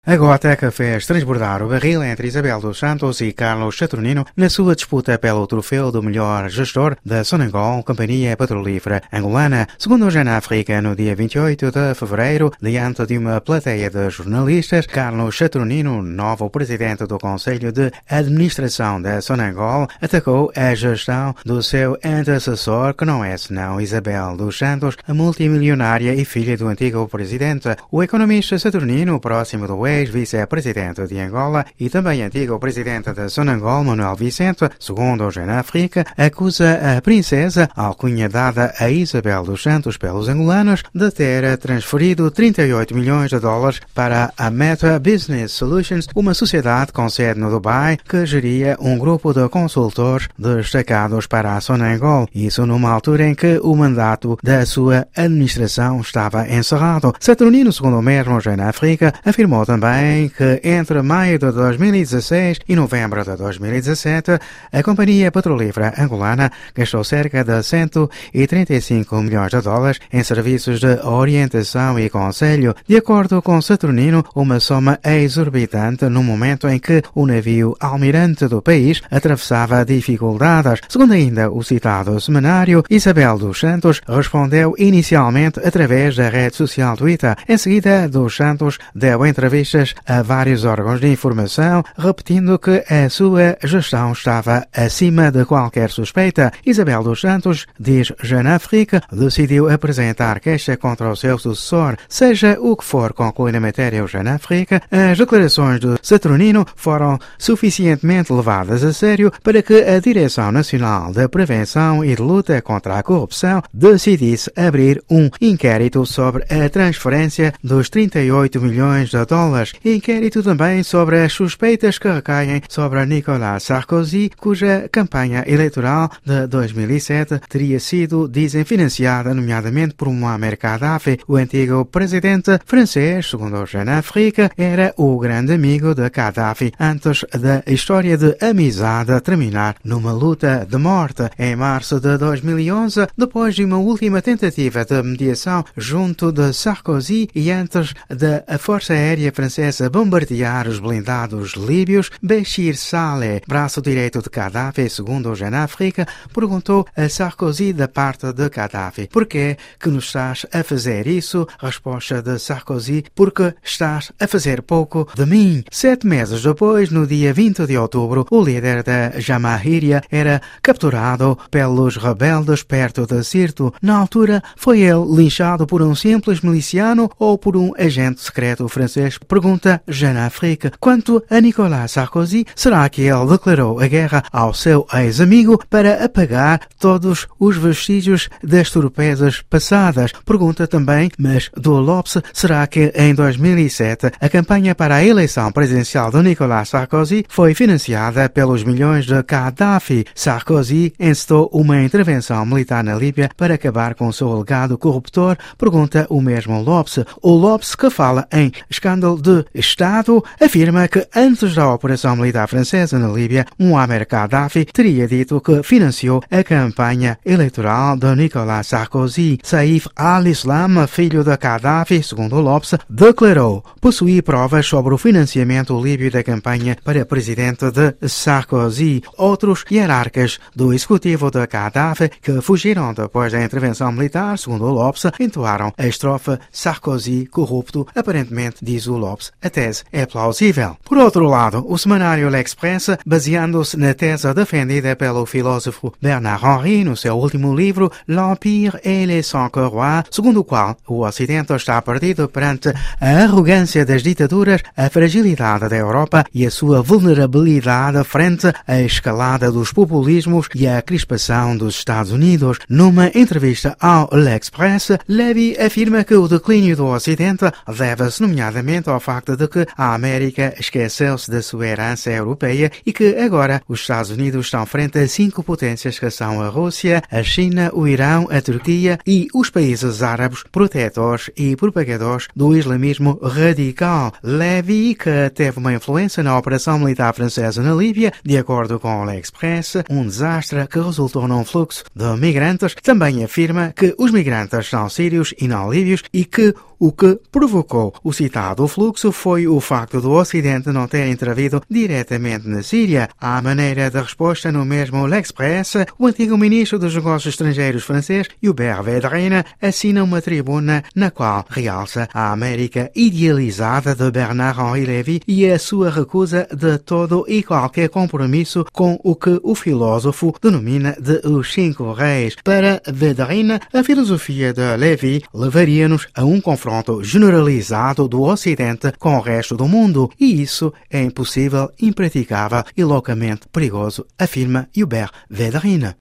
A Gota fez transbordar o barril entre Isabel dos Santos e Carlos Saturnino na sua disputa pelo troféu do melhor gestor da Sonangol, companhia petrolífera angolana, segundo o Jeune Afrique, no dia 28 de fevereiro, diante de uma plateia de jornalistas. Carlos Saturnino, novo presidente do Conselho de Administração da Sonangol, atacou a gestão do seu antecessor, que não é senão Isabel dos Santos, a multimilionária e filha do antigo presidente. O economista Saturnino, próximo do ex-vice-presidente de Angola e também antigo presidente da Sonangol, Manuel Vicente, segundo o Jeune Afrique, acusa a princesa, alcunha dada a Isabel dos Santos pelos angolanos, de ter transferido 38 milhões de dólares para a Meta Business Solutions, uma sociedade com sede no Dubai que geria um grupo de consultores destacados para a Sonangol, isso numa altura em que o mandato da sua administração estava encerrado. Saturnino, segundo o mesmo Jeune Afrique, afirmou também que entre maio de 2016 e novembro de 2017, a companhia petrolífera angolana gastou cerca de 135 milhões de dólares em serviços de orientação e conselho. De acordo com Saturnino, uma soma exorbitante no momento em que o navio almirante do país atravessava dificuldades. Segundo ainda o citado semanário, Isabel dos Santos respondeu inicialmente através da rede social Twitter. Em seguida, dos Santos deu entrevistas a vários órgãos de informação, repetindo que a sua gestão estava acima de qualquer suspeita. Isabel dos Santos, diz Jeune Afrique, decidiu apresentar queixa contra o seu sucessor. Seja o que for, conclui na matéria o Jeune Afrique, as declarações de Saturnino foram suficientemente levadas a sério para que a Direção Nacional de Prevenção e de Luta contra a Corrupção decidisse abrir um inquérito sobre a transferência dos 38 milhões de dólares. Inquérito também sobre as suspeitas que recaem sobre Nicolas Sarkozy, cuja campanha eleitoral de 2007 teria sido, dizem, financiada nomeadamente por Muammar Gaddafi. O antigo presidente francês, segundo o Jeune Afrique, era o grande amigo de Gaddafi antes da história de amizade terminar numa luta de morte. Em março de 2011, depois de uma última tentativa de mediação junto de Sarkozy e antes da Força Aérea Francesa bombardear os blindados líbios, Béchir Saleh, braço direito de Gaddafi, segundo o Jeune Afrique, perguntou a Sarkozy da parte de Gaddafi: "Por que nos estás a fazer isso?" Resposta de Sarkozy: "Porque estás a fazer pouco de mim." 7 meses depois, no dia 20 de outubro, o líder da Jamahiriya era capturado pelos rebeldes perto de Sirte. Na altura, foi ele linchado por um simples miliciano ou por um agente secreto francês? Pergunta Jeune Afrique. Quanto a Nicolas Sarkozy, será que ele declarou a guerra ao seu ex-amigo para apagar todos os vestígios das torpezas passadas? Pergunta também, mas do Lopes, será que em 2007 a campanha para a eleição presidencial de Nicolas Sarkozy foi financiada pelos milhões de Gaddafi? Sarkozy encetou uma intervenção militar na Líbia para acabar com o seu legado corruptor? Pergunta o mesmo Lopes. O Lopes, que fala em escândalo de Estado, afirma que antes da operação militar francesa na Líbia, Muammar Gaddafi teria dito que financiou a campanha eleitoral de Nicolas Sarkozy. Saif al-Islam, filho de Gaddafi, segundo Lopes, declarou possuir provas sobre o financiamento líbio da campanha para presidente de Sarkozy. Outros hierarcas do executivo de Gaddafi, que fugiram depois da intervenção militar, segundo Lopes, entoaram a estrofe "Sarkozy corrupto". Aparentemente, diz o Lopes, a tese é plausível. Por outro lado, o semanário L'Express, baseando-se na tese defendida pelo filósofo Bernard Henry no seu último livro L'Empire et les Sans-Culottes, segundo o qual o Ocidente está perdido perante a arrogância das ditaduras, a fragilidade da Europa e a sua vulnerabilidade frente à escalada dos populismos e à crispação dos Estados Unidos. Numa entrevista ao L'Express, Levy afirma que o declínio do Ocidente deve-se nomeadamente ao facto de que a América esqueceu-se da sua herança europeia e que agora os Estados Unidos estão frente a 5 potências que são a Rússia, a China, o Irão, a Turquia e os países árabes protetores e propagadores do islamismo radical. Levy, que teve uma influência na operação militar francesa na Líbia, de acordo com o L'Express, um desastre que resultou num fluxo de migrantes, também afirma que os migrantes são sírios e não líbios e que o que provocou o citado fluxo paradoxo foi o facto do Ocidente não ter intervido diretamente na Síria. À maneira de resposta no mesmo L'Express, o antigo ministro dos Negócios Estrangeiros francês, Hubert Védrine, assina uma tribuna na qual realça a América idealizada de Bernard-Henri Lévy e a sua recusa de todo e qualquer compromisso com o que o filósofo denomina de os cinco reis. Para Védrine, a filosofia de Lévy levaria-nos a um confronto generalizado do Ocidente com o resto do mundo, e isso é impossível, impraticável e loucamente perigoso, afirma Hubert Védrine.